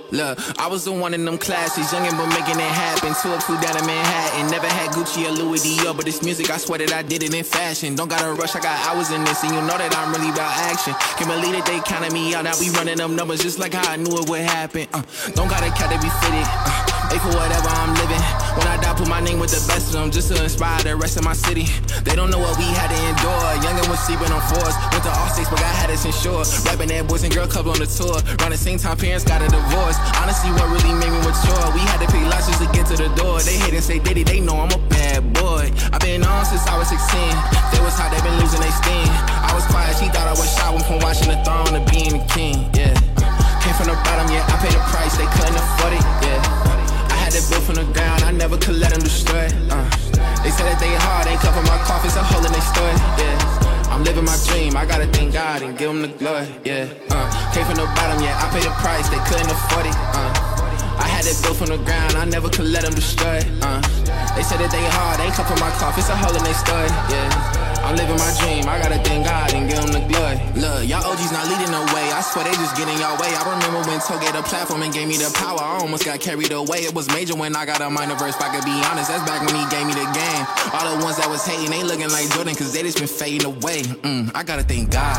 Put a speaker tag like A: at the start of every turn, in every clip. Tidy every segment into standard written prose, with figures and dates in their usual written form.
A: Look, I was the one in them classes, youngin' but making it happen. 2 up, 2 down in Manhattan. Never had Gucci or Louis Dior, but this music, I swear that I did it in fashion. Don't gotta rush, I got hours in this, and you know that I'm really about action. Can't believe that they counted me out, now we running them numbers just like how I knew it would happen. Don't gotta cat to be fitted, pay for whatever I'm living. When I die, put my name with the best of them, just to inspire the rest of my city. They don't know what we had to endure. Youngin' was sleeping on floors, went to all states, but God had us insured. Rapping that Boys and Girl Club on the tour. Around the same time, parents got a divorce. Honestly, what really made me mature? We had to pick lots just to get to the door. They hate and say Diddy, they know I'm a bad boy. I've been on since I was 16. They was hot, they been losing they steam. I was quiet, she thought I was shy. Went from watching the throne to being the king, yeah. Came from the bottom, yeah, I paid the price, they couldn't afford it, yeah. I had it built from the ground, I never could let them destroy it, They said that they hard, ain't cover my coffins, a hole in their story, yeah. I'm living my dream, I gotta thank God and give him the glory, yeah. Came from the bottom, yeah, I paid the price, they couldn't afford it, I had it built from the ground, I never could let them destroy it, They said that they hard, ain't cover my coffins, a hole in their story, yeah. I'm living my dream, I gotta thank God and give him the glory. Look, y'all OGs not leading the way, I swear they just getting y'all way. I remember when Toe gave the platform and gave me the power, I almost got carried away. It was major when I got a minor verse, if I could be honest, that's back when he gave me the game. All the ones that was hating, they looking like Jordan, cause they just been fading away. I gotta thank God,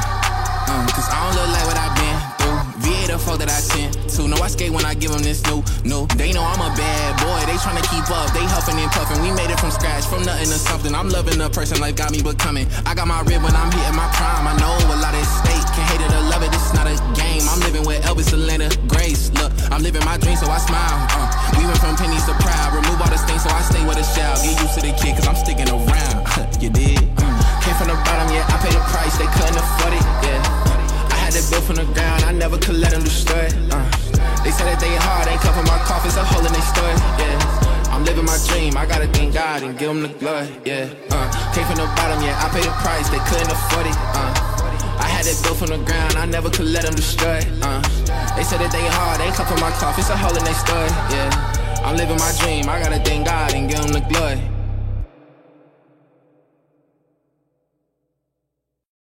A: cause I don't look like what I've been through. VA the foe that I tend to. No, I skate when I give them this new. They know I'm a bad boy, they tryna keep up. They huffing and puffing, we made it from scratch, from nothing to something. I'm loving the person life got me becoming. I got my rib when I'm hitting my prime. I know a lot at stake, can't hate it or love it, this is not a game. I'm living with Elvis, Atlanta, Grace. Look, I'm living my dream, so I smile. We went from pennies to proud, remove all the stains, so I stay with a shout. Get used to the kid, cause I'm sticking around. You did? Came from the bottom, yeah, I paid the price, they couldn't afford it, yeah. They built from the ground, I never could let them destroy it, They said that they hard, ain't cover my coffins, a hole in their story, yeah. I'm living my dream, I gotta thank God and give him the glory, yeah. Came from the bottom, yeah, I paid the price, they couldn't afford it, I had it built from the ground, I never could let them destroy it, They said that they hard, ain't cover my coffins, a hole in their story, yeah. I'm living my dream, I gotta thank God and give him the glory.